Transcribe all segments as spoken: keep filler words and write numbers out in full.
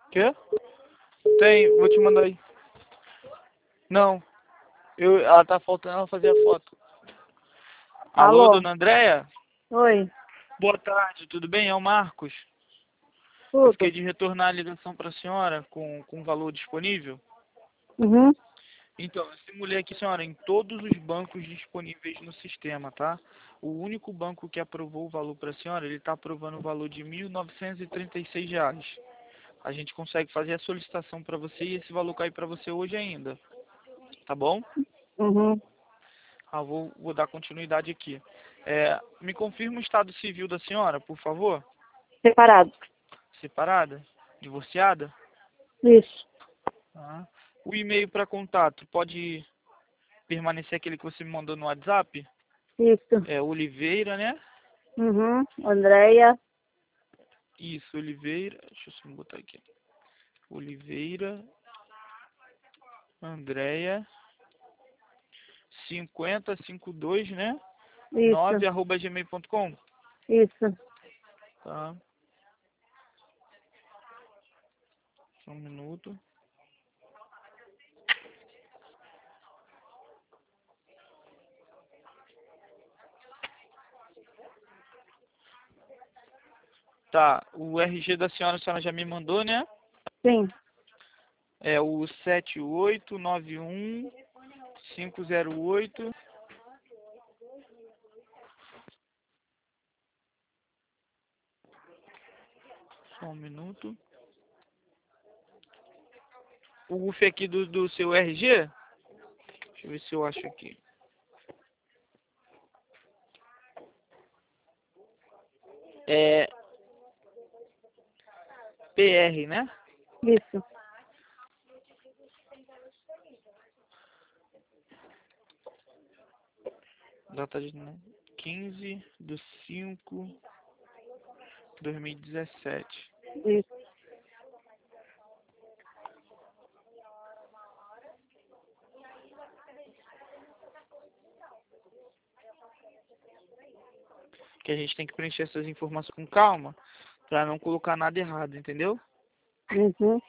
Quê? Tem, vou te mandar aí. Não, eu, ela tá faltando ela fazer a foto. Alô, Alô? dona Andréia? Oi? Boa tarde, tudo bem? É o Marcos. Eu fiquei Tudo? de retornar a ligação para a senhora com, com valor disponível. Uhum. Então, eu simulei aqui, senhora, em todos os bancos disponíveis no sistema, tá? O único banco que aprovou o valor para a senhora, ele está aprovando o valor de mil novecentos e trinta e seis reais. A gente consegue fazer a solicitação para você e esse valor cair para você hoje ainda, tá bom? Uhum. Ah, vou, vou dar continuidade aqui. É, me confirma o estado civil da senhora, por favor? Separado. Separada? Divorciada? Isso. Tá. O e-mail para contato pode permanecer aquele que você me mandou no WhatsApp? Isso. É Oliveira, né? Uhum. Andréia. Isso, Oliveira. Deixa eu só botar aqui. Oliveira, Andréia, cinquenta e cinquenta e dois, né? Isso. nove arroba gmail ponto com. Isso. Tá. Só um minuto. Tá, o R G da senhora, a senhora já me mandou, né? Sim. É o sete oito nove um cinco zero oito. Só um minuto. O U F aqui do, do seu R G? Deixa eu ver se eu acho aqui. É P R, né? Isso. Data de né? quinze de cinco de dois mil e dezessete. Isso. Que a gente tem que preencher essas informações com calma para não colocar nada errado, entendeu? Uhum.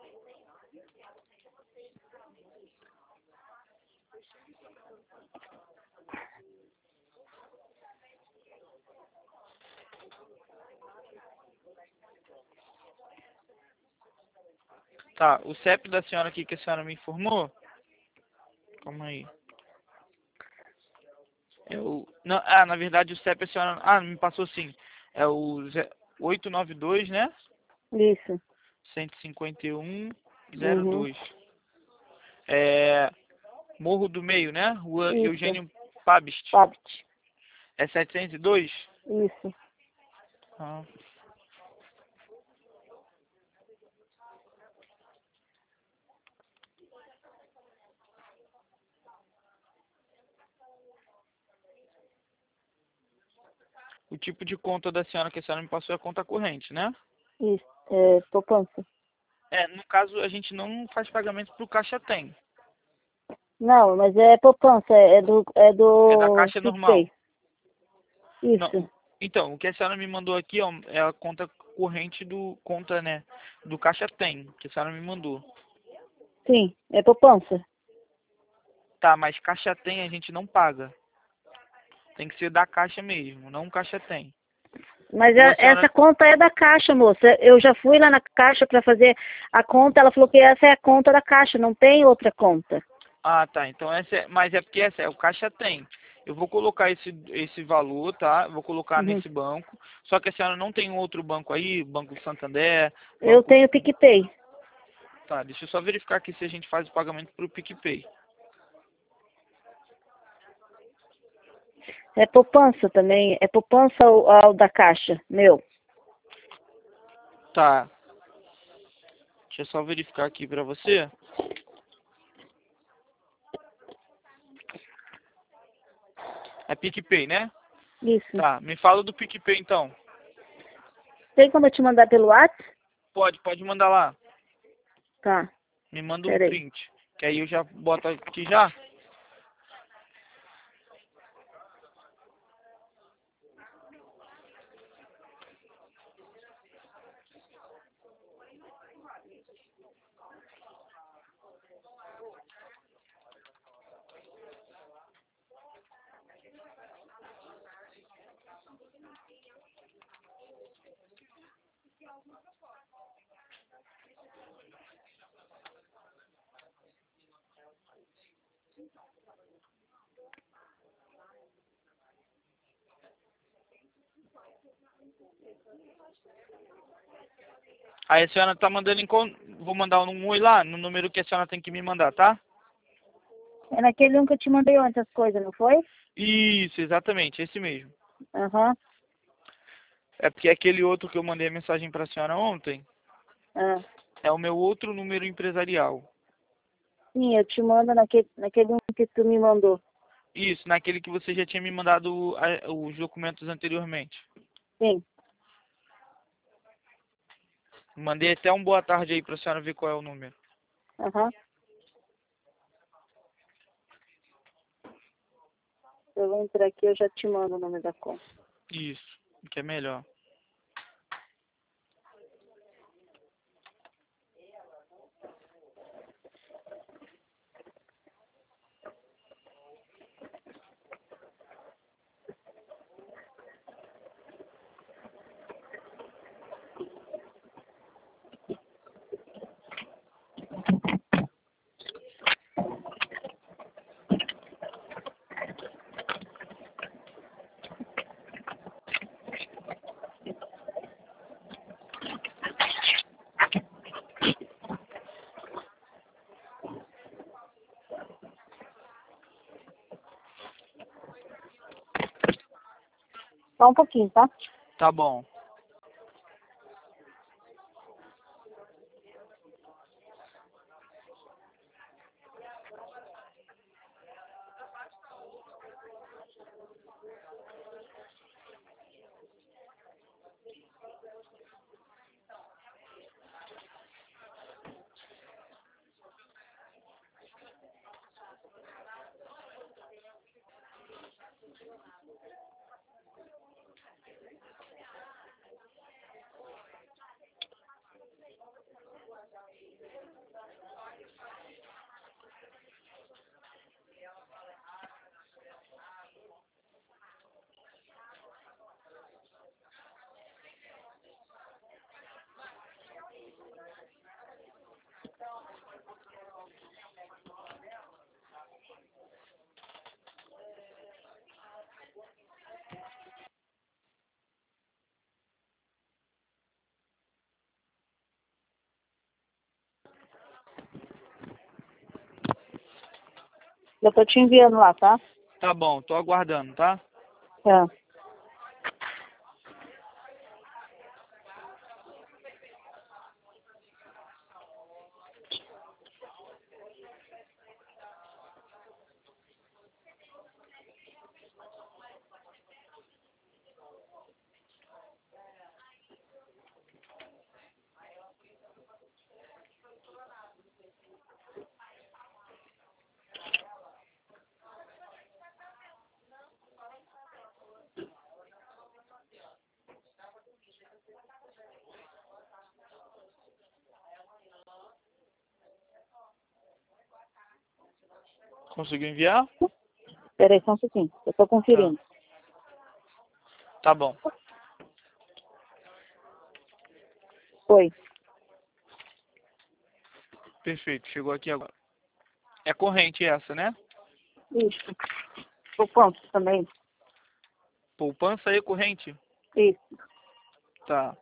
Tá, o C E P da senhora aqui que a senhora me informou. Calma aí. É o. Não, ah, na verdade o C E P a senhora. Ah, me passou sim. É o ze- oito nove dois, né? Isso. cento e cinquenta e um zero Uhum. dois. É. Morro do Meio, né? Rua Isso. Eugênio Pabst. Pabt. É setecentos e dois? Isso. Ah. O tipo de conta da senhora que a senhora me passou é a conta corrente, né? Isso. É poupança. É, no caso, a gente não faz pagamento pro Caixa Tem. Não, mas é poupança. É do, é É da do Caixa normal. PicPay. Não, Isso. o- então, o que a senhora me mandou aqui, ó, é a conta corrente do conta, né, do Caixa Tem, que a senhora me mandou. Sim. É poupança. Tá, mas Caixa Tem a gente não paga. Tem que ser da Caixa mesmo, não Caixa Tem. Mas Ou a é- essa senhora... conta é da Caixa, moça. Eu já fui lá na Caixa para fazer a conta. Ela falou que essa é a conta da Caixa, não tem outra conta. Ah, tá, então essa é... Mas é porque essa é o Caixa Tem. Eu vou colocar esse, esse valor, tá? Eu vou colocar Uhum. nesse banco. Só que a senhora não tem outro banco aí? Banco Santander, Eu Banco... tenho PicPay. Tá, deixa eu só verificar aqui se a gente faz o pagamento pro PicPay. É poupança também. É poupança ao, ao da Caixa, meu. Tá, deixa eu só verificar aqui pra você. É PicPay, né? Isso. Tá, me fala do PicPay então. Tem como eu te mandar pelo WhatsApp? Pode, pode mandar lá. Tá, Me manda um peraí. print. Que aí eu já boto aqui já. Aí a senhora tá mandando em... con- Vou mandar um oi lá, no número que a senhora tem que me mandar, tá? É naquele um que eu te mandei ontem as coisas, não foi? Isso, exatamente, esse mesmo. Aham. É porque aquele outro que eu mandei a mensagem pra senhora ontem Ah. é o meu outro número empresarial. Sim, eu te mando naquele, naquele um que tu me mandou. Isso, naquele que você já tinha me mandado a- os documentos anteriormente. Sim. Mandei até um boa tarde aí pra senhora ver qual é o número. Aham. Eu vou entrar aqui, eu já te mando o nome da conta. Isso, que é melhor. Só um pouquinho, tá? Tá bom. Eu tô te enviando lá, tá? Tá bom, tô aguardando, tá? Tá. Conseguiu enviar? Peraí, só um pouquinho. Eu tô Tá. conferindo. Tá bom. Foi. Perfeito, chegou aqui agora. É corrente essa, né? Isso. Por quanto também? Poupança e corrente? Isso. Tá.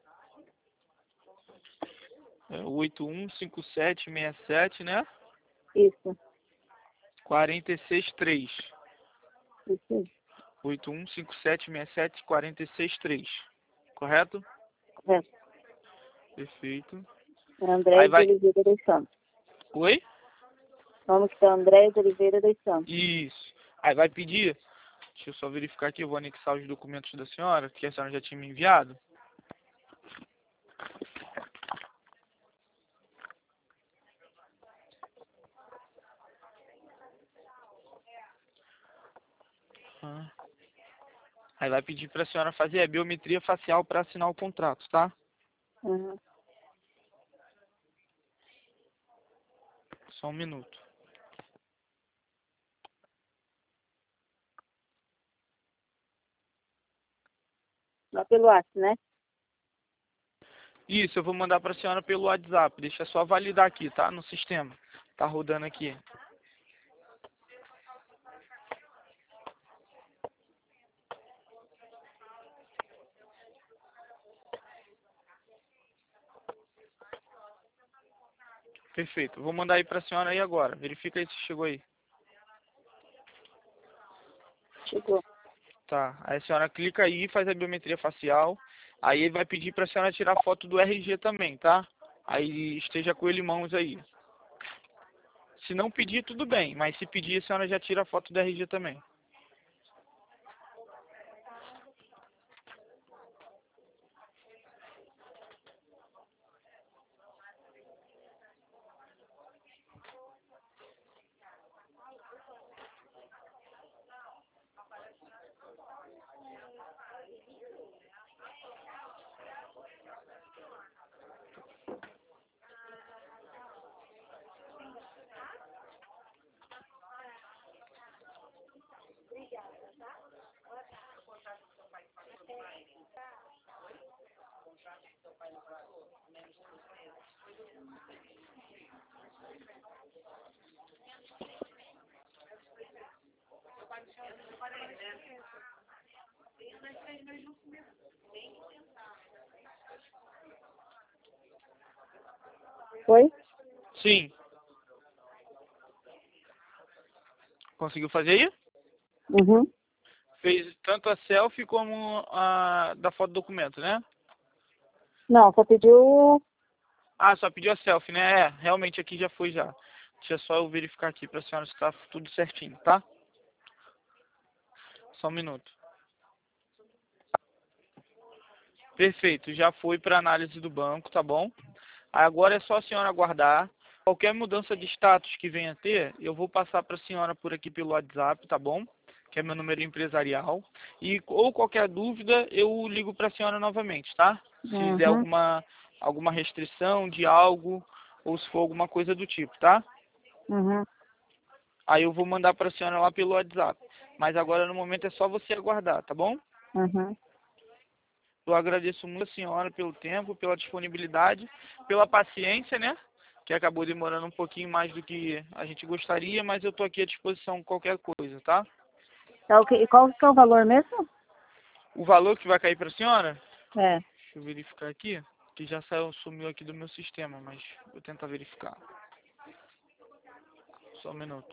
É oito um cinco sete seis sete, né? Isso. quarenta e seis três. Isso. oito um cinco sete seis sete quarenta e seis três. Correto? Correto. Perfeito. É André Aí de vai. Oliveira dos Santos. Oi? Nome que é André de Oliveira dos Santos. Isso. Aí vai pedir. Deixa eu só verificar aqui, eu vou anexar os documentos da senhora, que a senhora já tinha me enviado. Ah. Aí vai pedir para a senhora fazer a biometria facial para assinar o contrato, tá? Uhum. Só um minuto. Lá pelo WhatsApp, né? Isso, eu vou mandar para a senhora pelo WhatsApp. Deixa só validar aqui, tá? No sistema. Tá rodando aqui. Perfeito. Vou mandar aí para a senhora aí agora. Verifica aí se chegou aí. Chegou. Tá. Aí a senhora clica aí, faz a biometria facial. Aí ele vai pedir para a senhora tirar foto do R G também, tá? Aí esteja com ele em mãos aí. Se não pedir, tudo bem. Mas se pedir, a senhora já tira a foto do R G também. Foi? Sim. Conseguiu fazer aí? Uhum. Fez tanto a selfie como a da foto do documento, né? Não, só pediu... Ah, só pediu a selfie, né? É, realmente aqui já foi já. Deixa só eu verificar aqui para a senhora se está tudo certinho, tá? Só um minuto. Perfeito, já foi para análise do banco, tá bom? Agora é só a senhora aguardar. Qualquer mudança de status que venha a ter, eu vou passar para a senhora por aqui pelo WhatsApp, tá bom? Que é meu número empresarial. E ou qualquer dúvida, eu ligo para a senhora novamente, tá? Se der Uhum. alguma, alguma restrição de algo, ou se for alguma coisa do tipo, tá? Uhum. Aí eu vou mandar para a senhora lá pelo WhatsApp. Mas agora no momento é só você aguardar, tá bom? Uhum. Eu agradeço muito a senhora pelo tempo, pela disponibilidade, pela paciência, né? Que acabou demorando um pouquinho mais do que a gente gostaria, mas eu estou aqui à disposição qualquer coisa, tá? Tá ok. E qual que é o valor mesmo? O valor que vai cair para a senhora, É. deixa eu verificar aqui, que já saiu, sumiu aqui do meu sistema, mas vou tentar verificar. Só um minuto.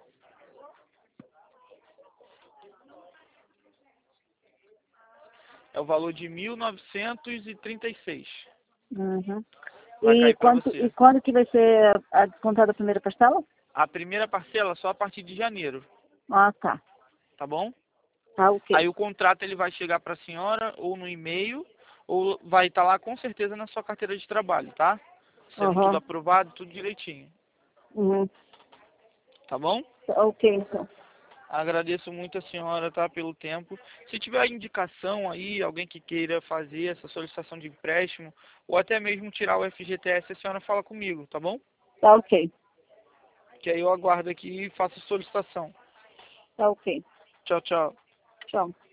É o valor de mil novecentos e trinta e seis. Uhum. Vai E cair para quanto, você. e quando que vai ser a descontada a primeira parcela? A primeira parcela só a partir de janeiro, Ah, tá. tá bom? Tá ok. Aí o contrato ele vai chegar para a senhora ou no e-mail ou vai estar lá com certeza na sua carteira de trabalho, tá? Sendo tudo Uhum. aprovado, tudo direitinho, Uhum. tá bom? Tá ok, então. Agradeço muito a senhora, tá, pelo tempo. Se tiver indicação aí, alguém que queira fazer essa solicitação de empréstimo ou até mesmo tirar o F G T S, a senhora fala comigo, tá bom? Tá ok. Que aí eu aguardo aqui e faço a solicitação. Tá ok. Tchau, tchau. Tchau.